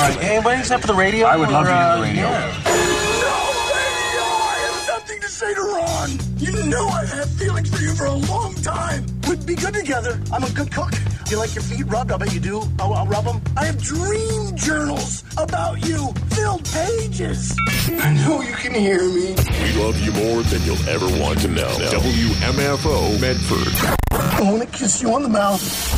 Anybody except for the radio? I would love to hear the radio. I have something to say to Ron. You know I've had feelings for you for a long time. We'd be good together. I'm a good cook. You like your feet rubbed? I bet you do. I'll rub them. I have dream journals about you. Filled pages. I know you can hear me. We love you more than you'll ever want to know. WMFO Medford. I want to kiss you on the mouth.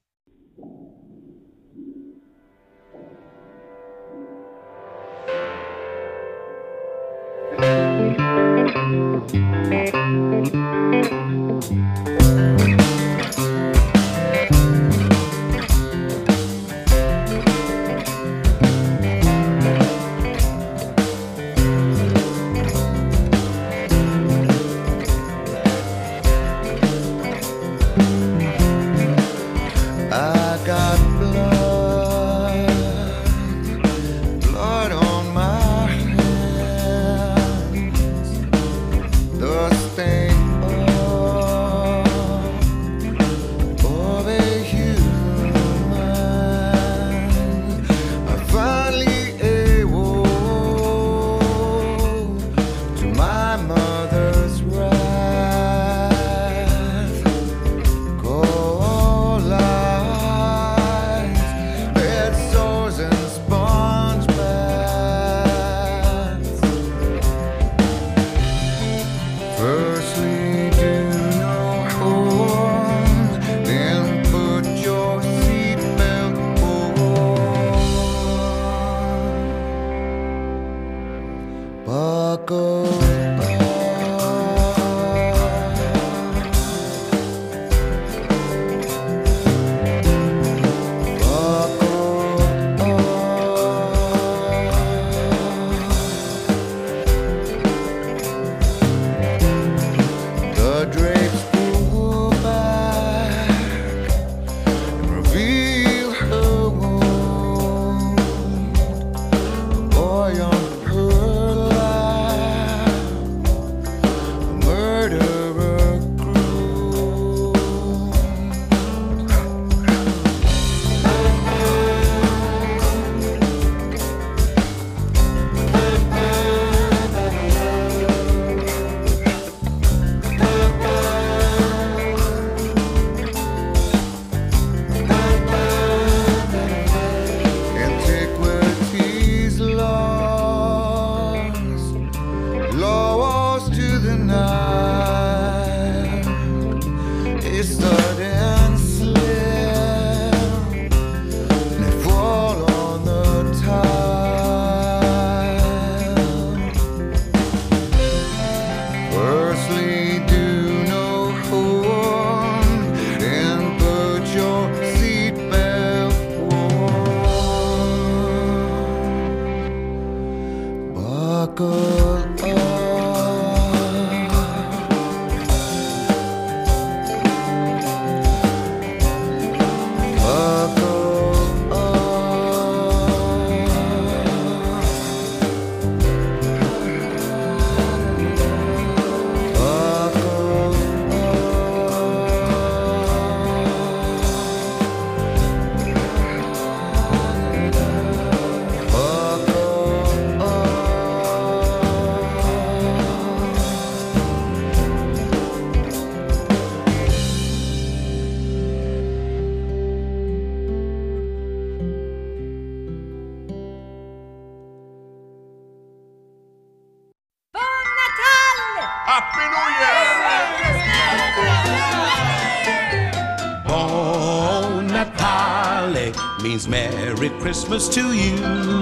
Means Merry Christmas to you.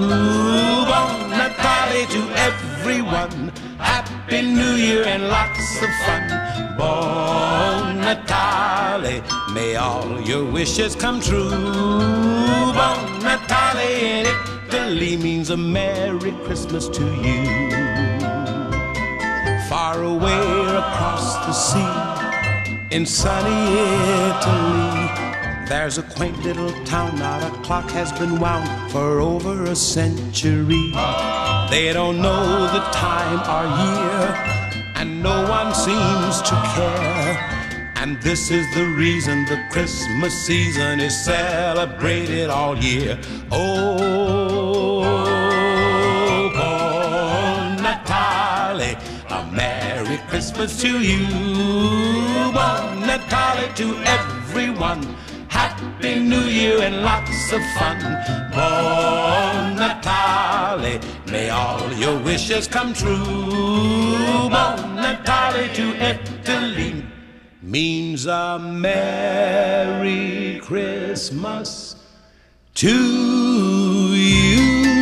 Bon Natale to everyone. Happy New Year and lots of fun. Bon Natale, may all your wishes come true. Bon Natale in Italy means a Merry Christmas to you. Far away across the sea, in sunny Italy, there's a quaint little town, not a clock has been wound for over a century. They don't know the time or year, and no one seems to care. And this is the reason the Christmas season is celebrated all year. Oh, Christmas to you. Buon Natale to everyone. Happy New Year and lots of fun. Buon Natale, may all your wishes come true. Buon Natale to Italy means a Merry Christmas to you.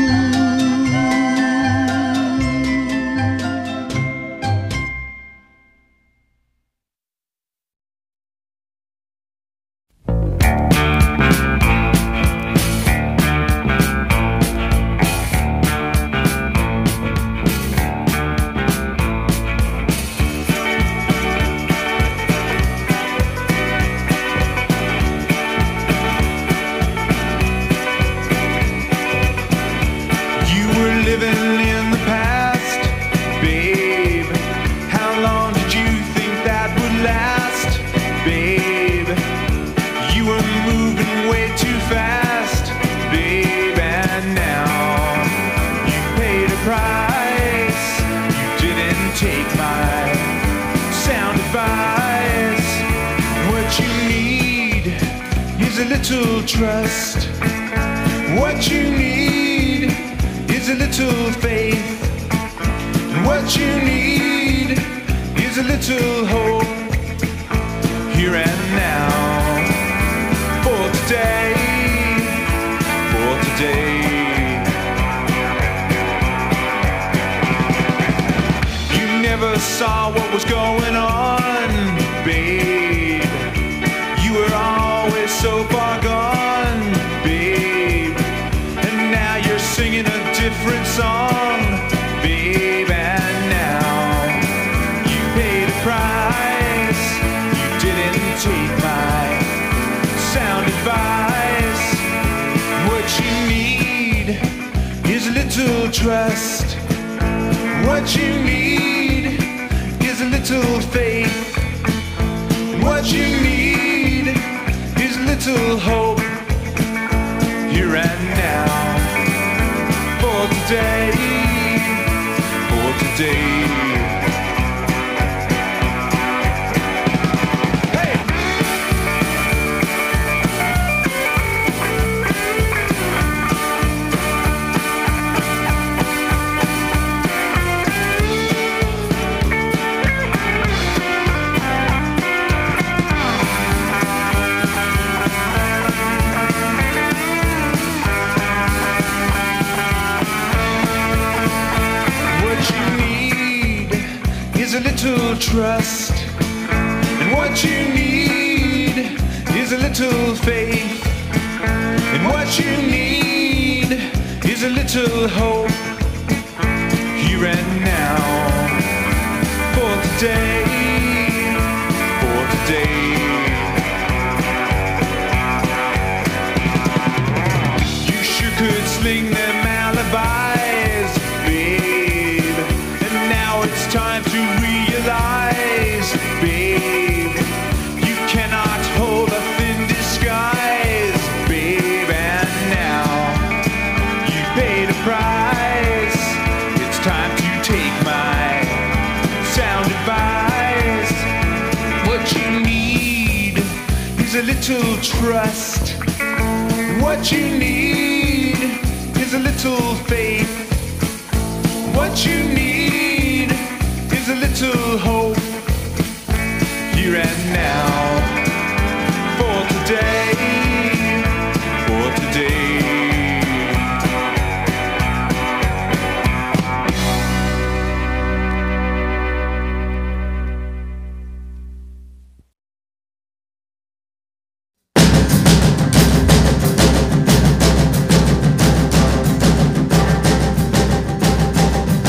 Trust. What you need is a little faith. And what you need is a little hope. Here and now. For today. For today. You never saw what was going on, babe. You were always so far gone, babe. And now you're singing a different song, babe. And now you paid a price. You didn't take my sound advice. What you need is a little trust. What you need is a little faith. What you need is a little hope. Here and now. For today. For today. A little trust, and what you need is a little faith, and what you need is a little hope. Here and now. For today. For today. You sure could sling them alibis, babe. And now it's time to realize, babe, you cannot hold a thin disguise, babe. And now you paid a price. It's time to take my sound advice. What you need is a little trust. What you need is a little faith. What you need is a little hope. Here and now. For today. For today.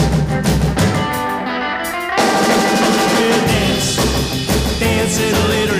Dancing a little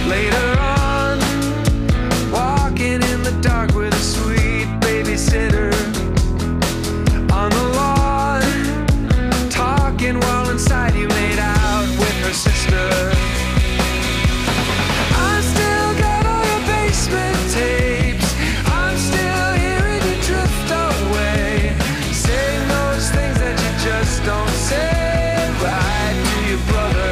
Later on, walking in the dark with a sweet babysitter on the lawn, talking while inside you made out with her sister. I still got all your basement tapes. I'm still hearing you drift away, saying those things that you just don't say right to your brother.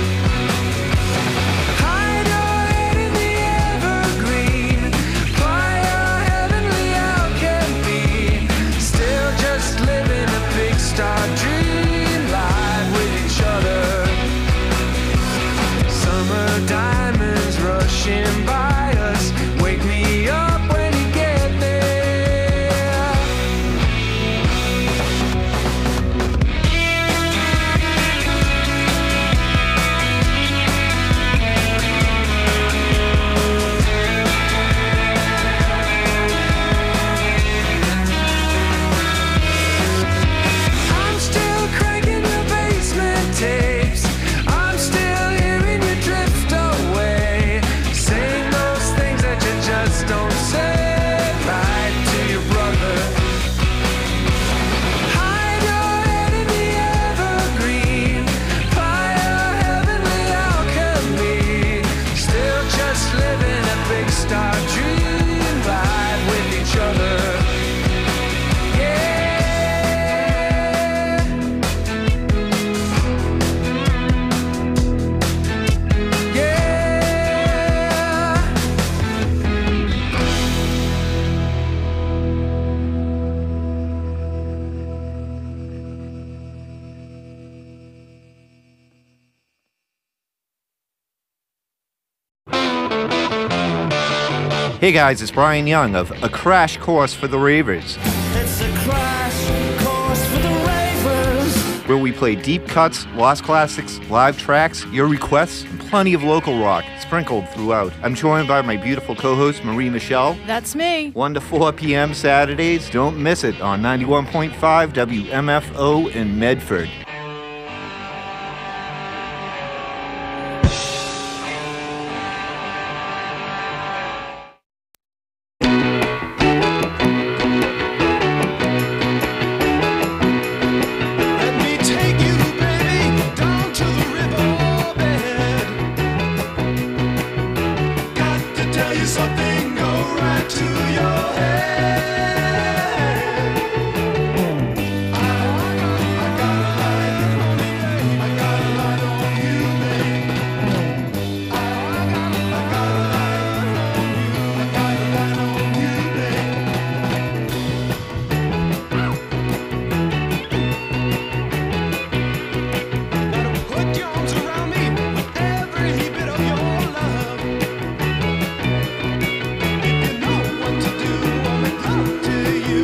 Hide your head in the evergreen, by your heavenly alchemy, still just living a big star dream live with each other. Summer diamonds rushing by us, wake me up when you get there. I'm still cranking your basement tapes. I'm still hearing you drift away, saying those things that you just don't say right to your brother. Hide your head in the evergreen, by your heavenly alchemy, still just living a big star dream live with each other. Yeah. Yeah. Hey guys, it's Brian Young of A Crash Course for the Ravers, It's a crash course for the ravers. where we play deep cuts, lost classics, live tracks, your requests, and plenty of local rock sprinkled throughout. I'm joined by my beautiful co-host, Marie Michelle. That's me. 1 to 4 p.m. Saturdays. Don't miss it on 91.5 WMFO in Medford. Let me take you, baby, down to the riverbed. Got to tell you something, go right to your head. I got a light on me, babe. I got a light on you, babe. I got a light on you, babe. Gotta put your arms around me with every bit of your love. If you know what to do, I'll make love to you.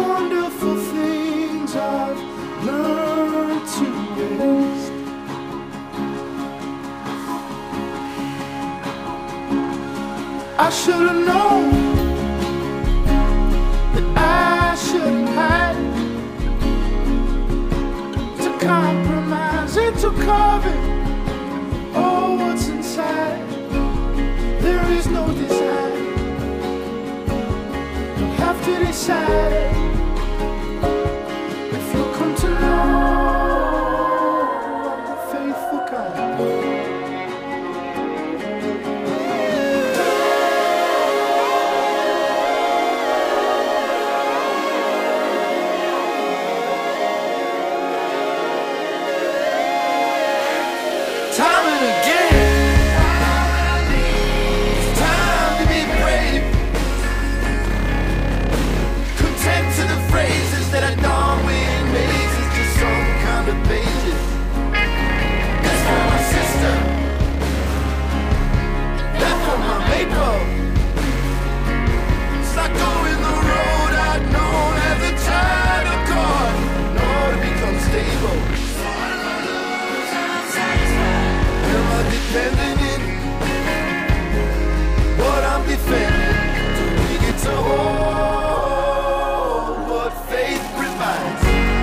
wonderful things I've learned to waste. I should have known that I shouldn't have to compromise into carving all what's inside. There is no desire. You have to decide if you'll come to know the faithful kind. Time and again, it's time to be brave. Content to the phrases that are done with mazes, just some kind of pages. That's for my sister, that's for my maple. It's like going the road I'd known as a child of God, in order to become stable. Am I depending in what I'm defending? Do we get to hold what faith provides?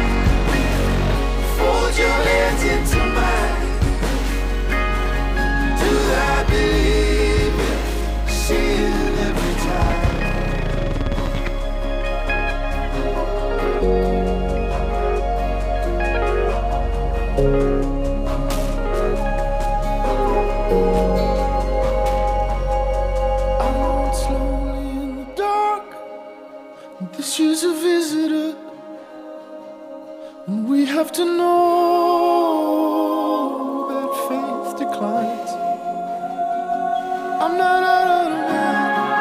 Fold your hands into mine. Do I believe it? See it every time. I know it's lonely in the dark, and that she's a visitor, and we have to know that faith declines. I'm not out of the mind.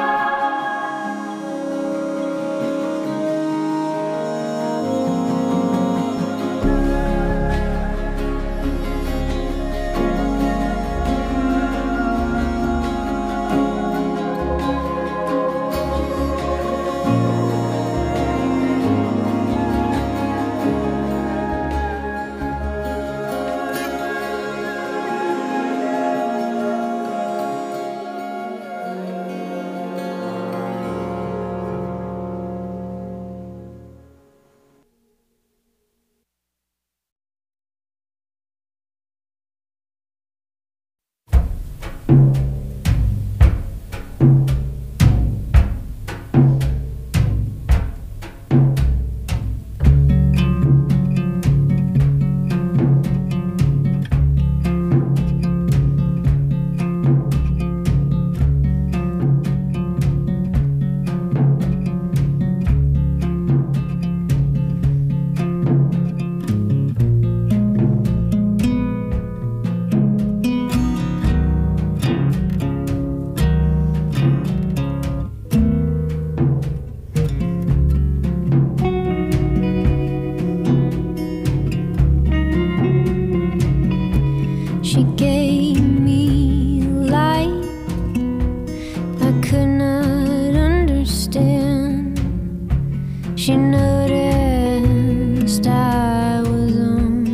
She gave me light I could not understand. She noticed I was on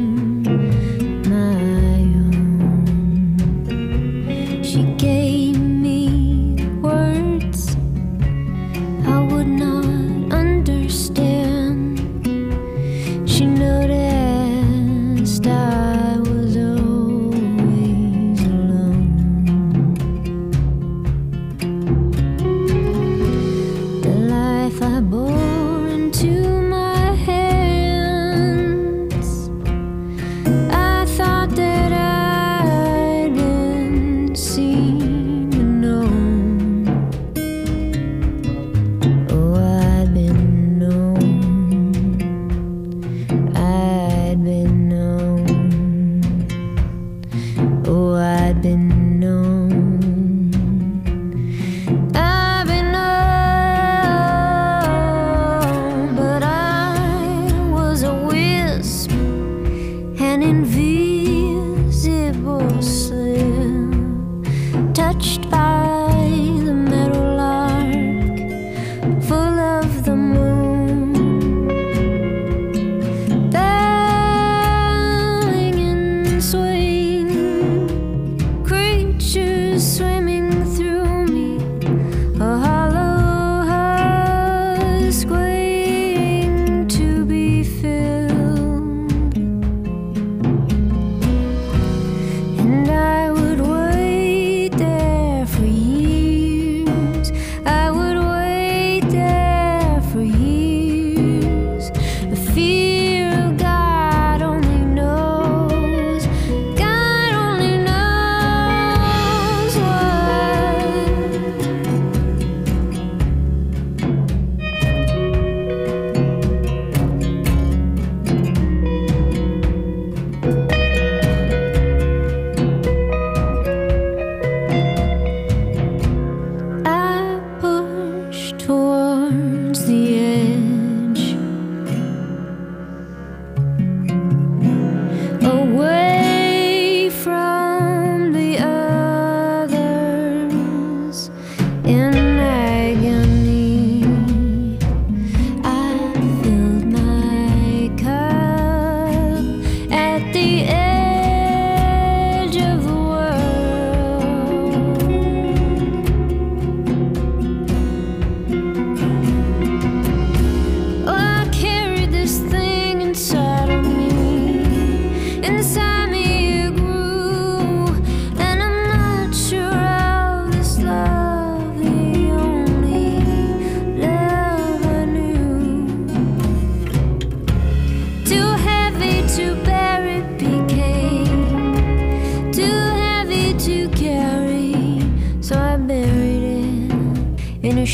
my own. She gave me words I would not understand. She noticed I was always alone. The life I bore into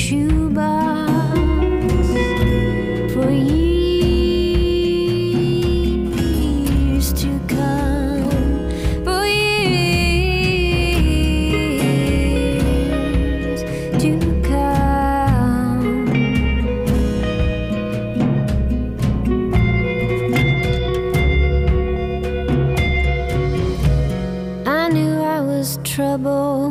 shoebox for years to come, for years to come. I knew I was trouble,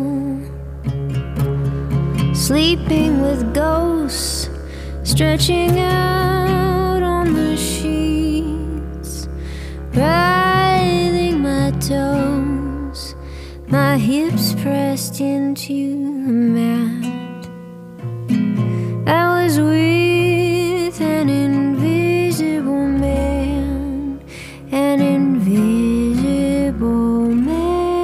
sleeping with ghosts, stretching out on the sheets, writhing my toes, my hips pressed into the mat. I was with an invisible man, an invisible man.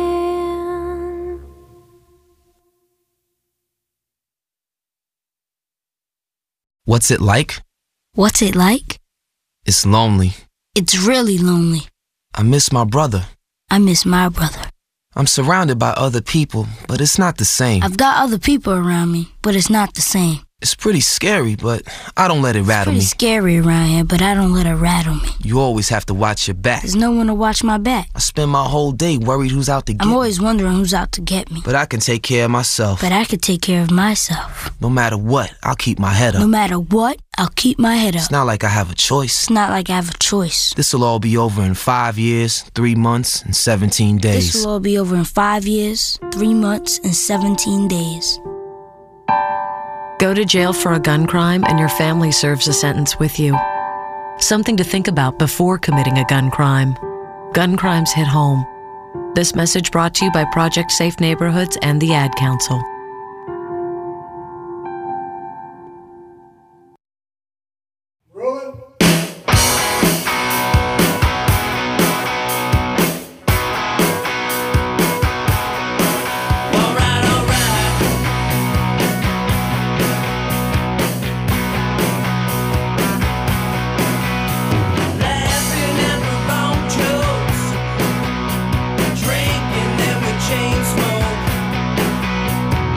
What's it like? What's it like? It's lonely. It's really lonely. I miss my brother. I miss my brother. I'm surrounded by other people, but it's not the same. I've got other people around me, but it's not the same. It's pretty scary, but I don't let it rattle me. It's pretty scary around here, but I don't let it rattle me. You always have to watch your back. There's no one to watch my back. I spend my whole day worried who's out to get me. I'm always wondering who's out to get me. But I can take care of myself. But I can take care of myself. No matter what, I'll keep my head up. No matter what, I'll keep my head up. It's not like I have a choice. It's not like I have a choice. This'll all be over in 5 years, 3 months, and 17 days. This will all be over in 5 years, 3 months, and 17 days. Go to jail for a gun crime and your family serves a sentence with you. Something to think about before committing a gun crime. Gun crimes hit home. This message brought to you by Project Safe Neighborhoods and the Ad Council. Drinking, then we chain smoke.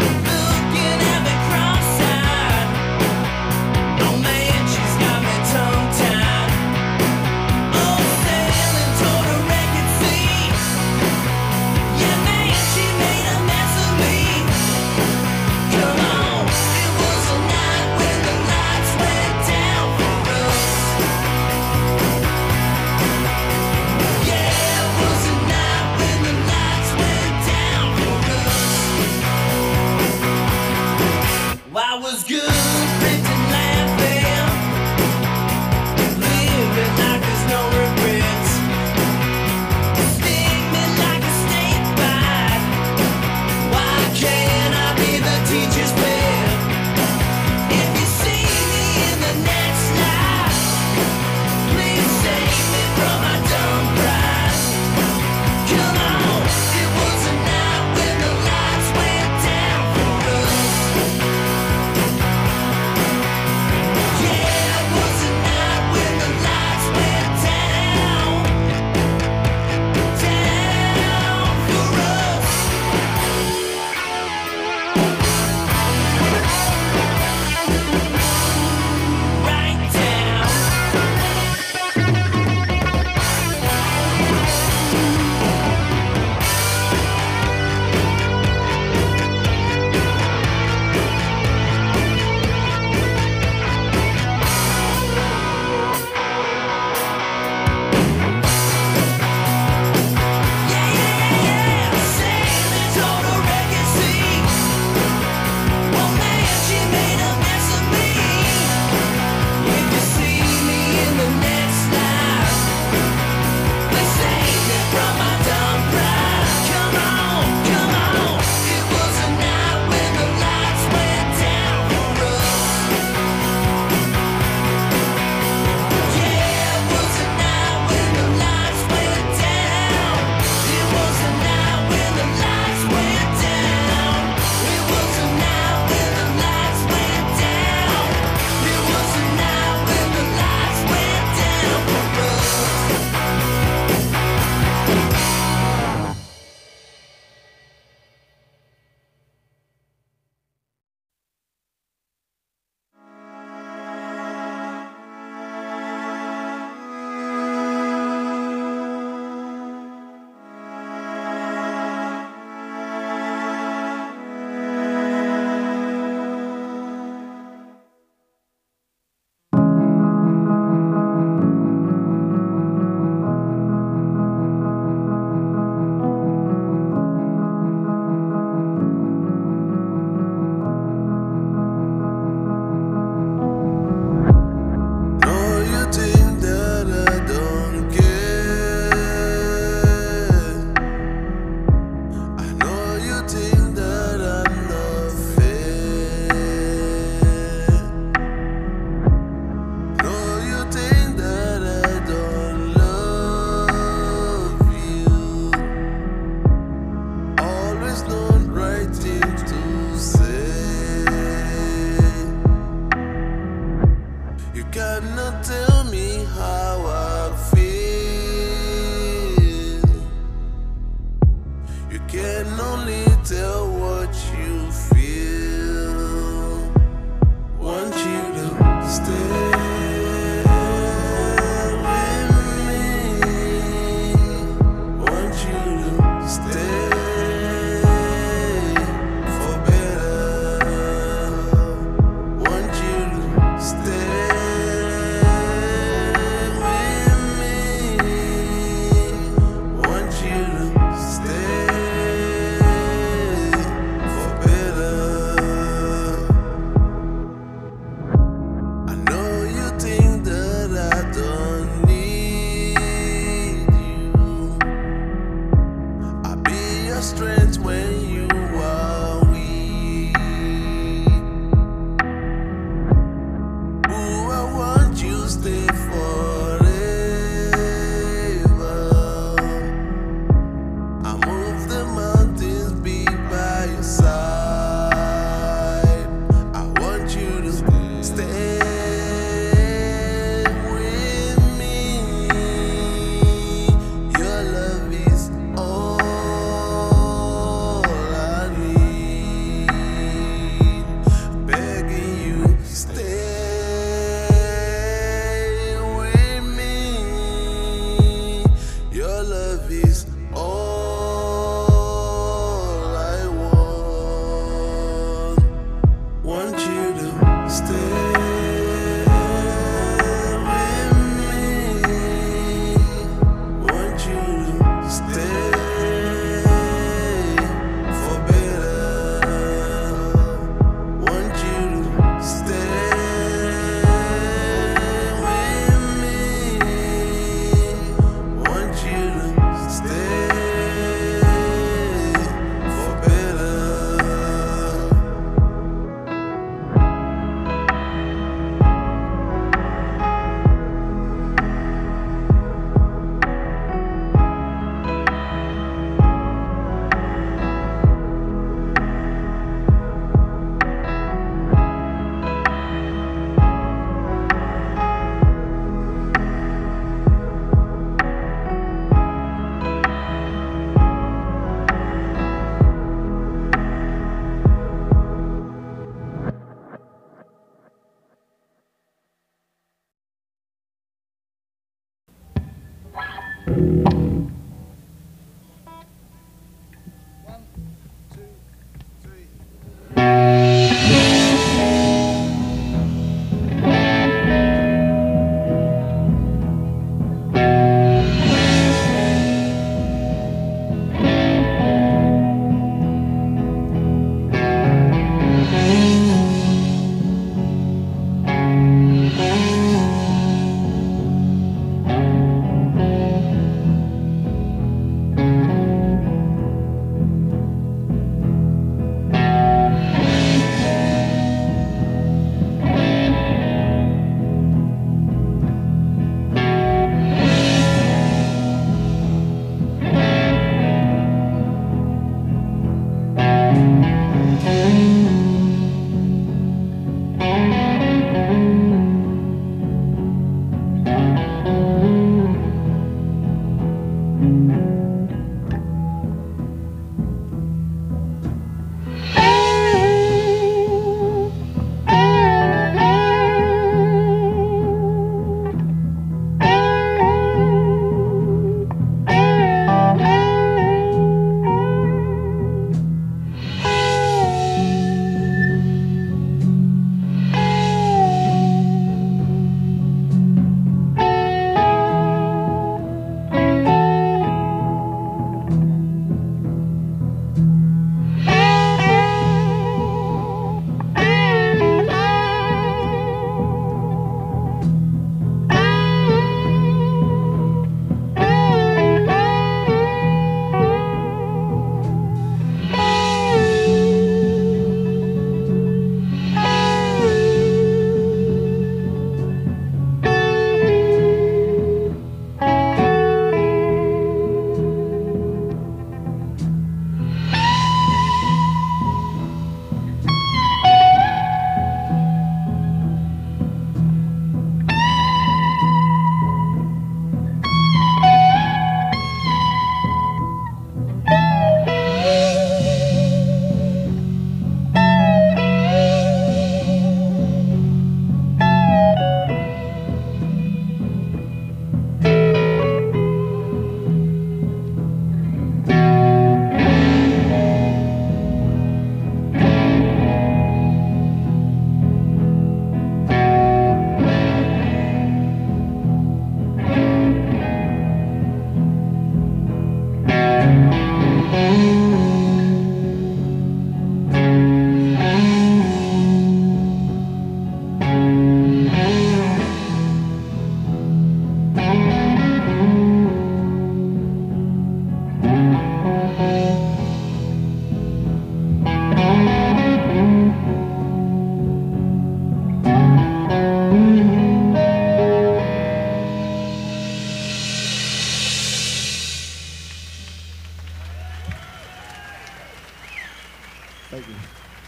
Thank you.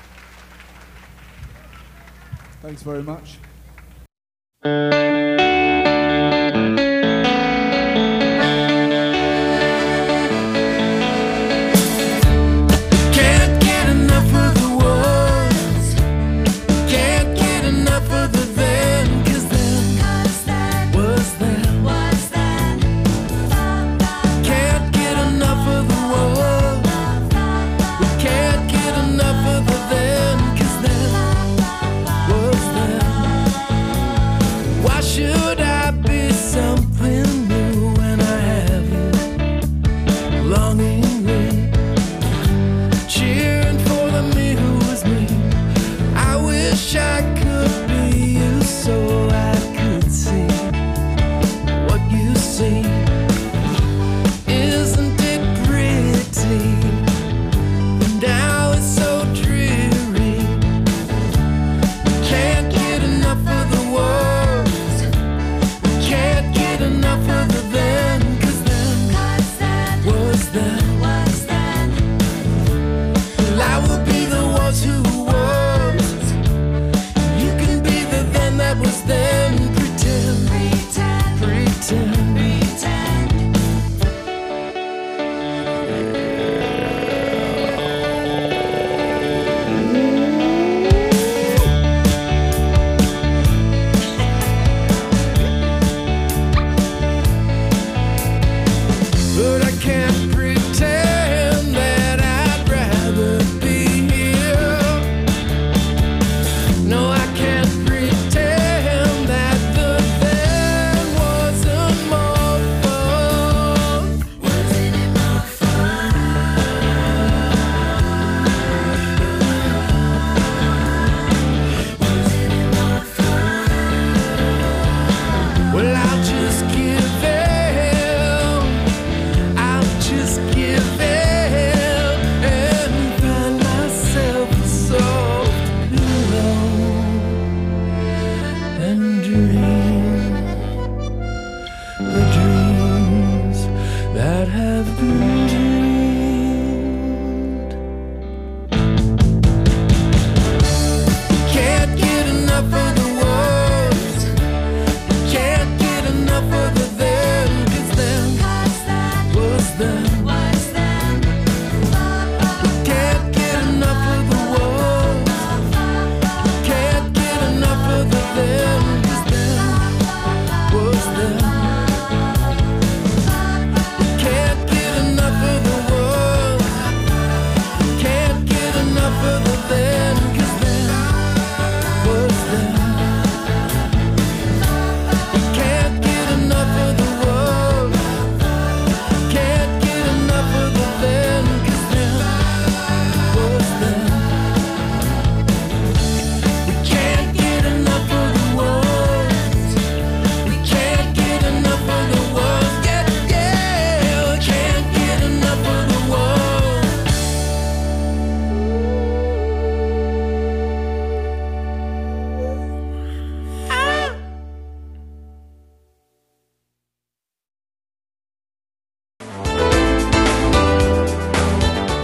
Thanks very much. Can't get enough of the was. Can't get enough of the then. 'Cause then was then. Can't get enough of the was. We can't get enough of the then. 'Cause then was then. Why should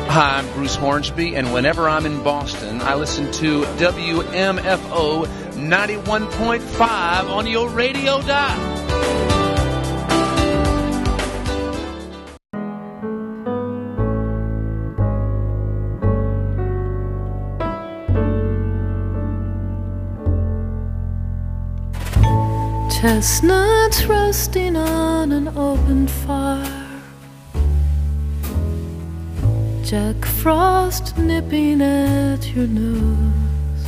Hi, I'm Bruce Hornsby, and whenever I'm in Boston, I listen to WMFO 91.5 on your radio dial. Chestnuts roasting on an open fire, Jack Frost nipping at your nose,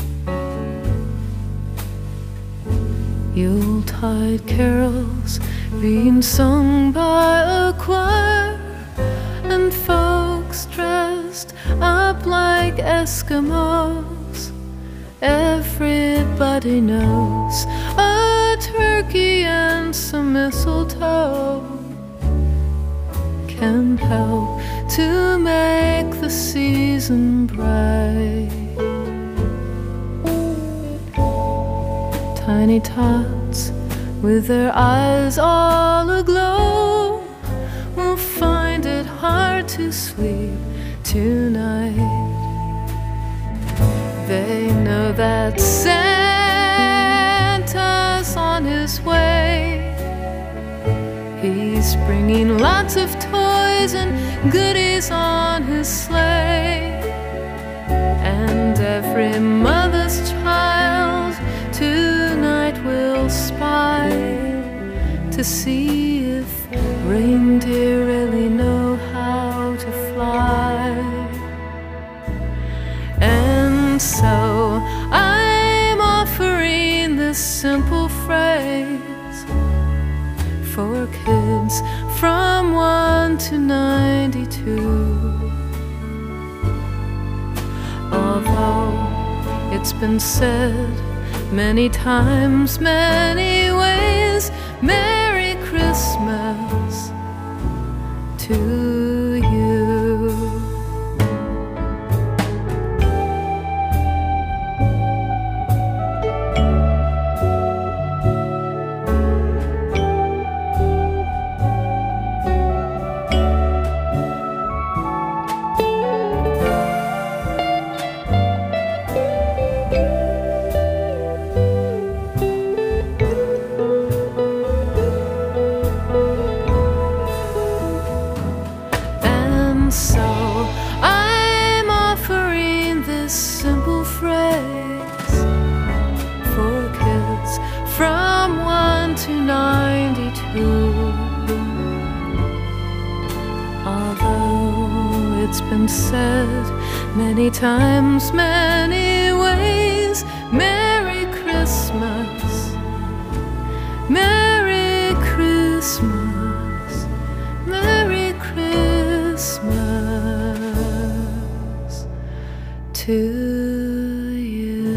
Yuletide carols being sung by a choir, and folks dressed up like Eskimos. Everybody knows a turkey and some mistletoe can help to make the season bright. Tiny tots with their eyes all aglow will find it hard to sleep tonight. They know that Santa's on his way. He's bringing lots of toys and goodies on his sleigh. And every mother's child tonight will spy to see if reindeer really know how to fly. And so I'm offering this simple phrase for kids from 1 to 92. Although it's been said many times, many ways, Merry Christmas to you. Said many times, many ways, Merry Christmas, Merry Christmas, Merry Christmas to you.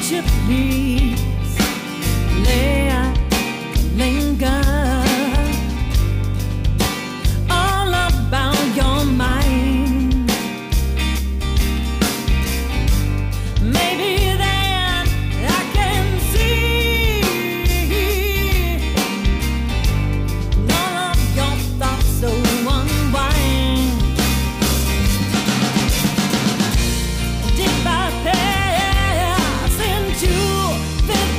you please linger all about your mind? Maybe then I can see none of your thoughts so unwind. Did I pass into 50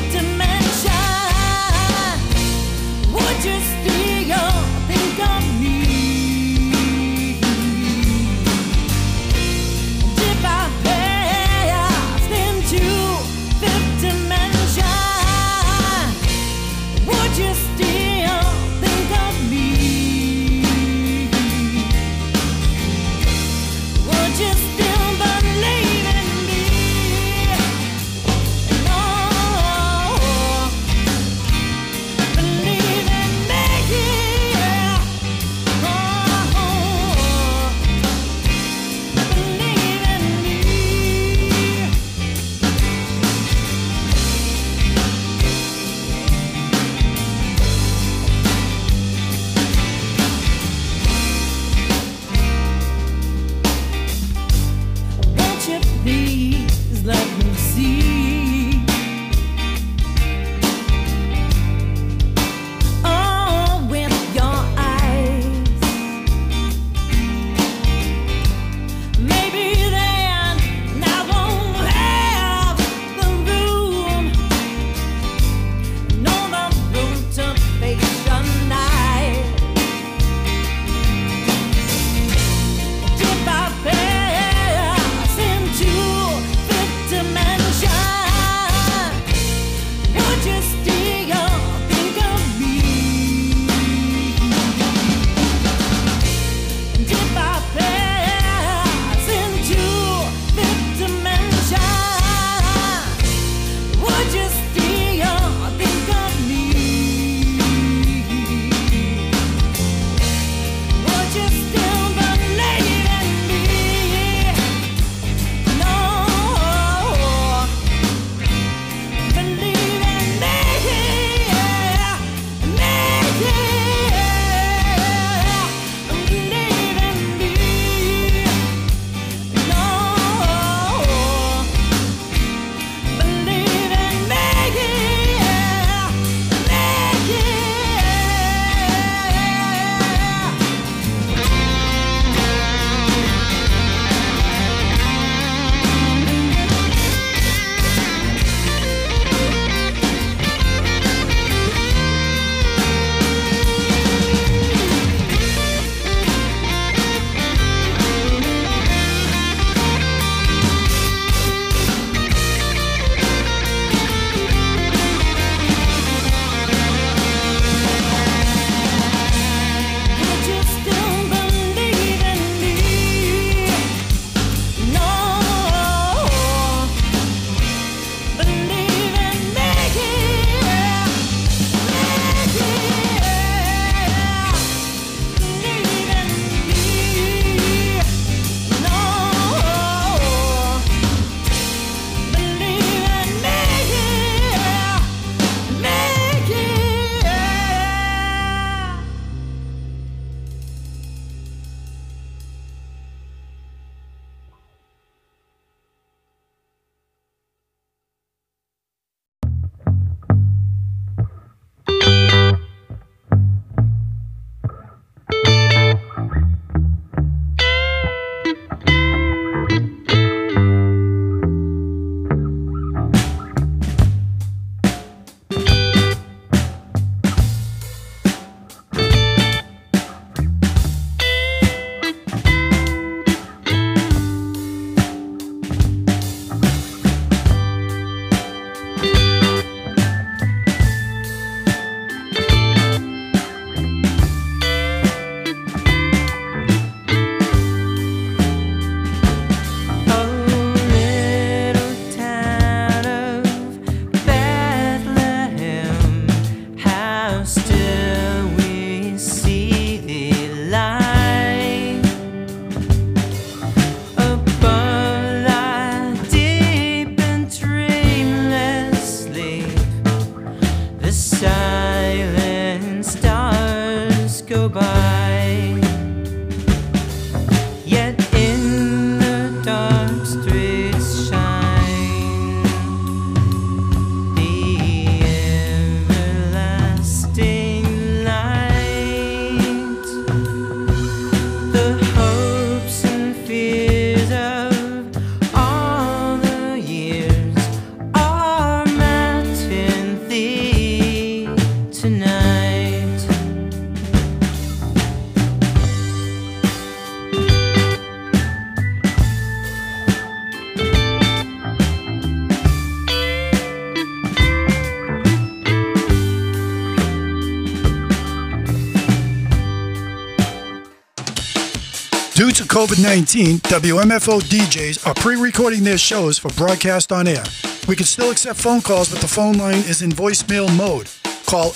Due to COVID-19, WMFO DJs are pre-recording their shows for broadcast on air. We can still accept phone calls, but the phone line is in voicemail mode. Call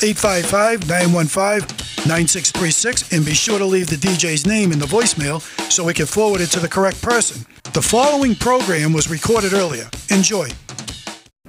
855-915-9636 and be sure to leave the DJ's name in the voicemail so we can forward it to the correct person. The following program was recorded earlier. Enjoy.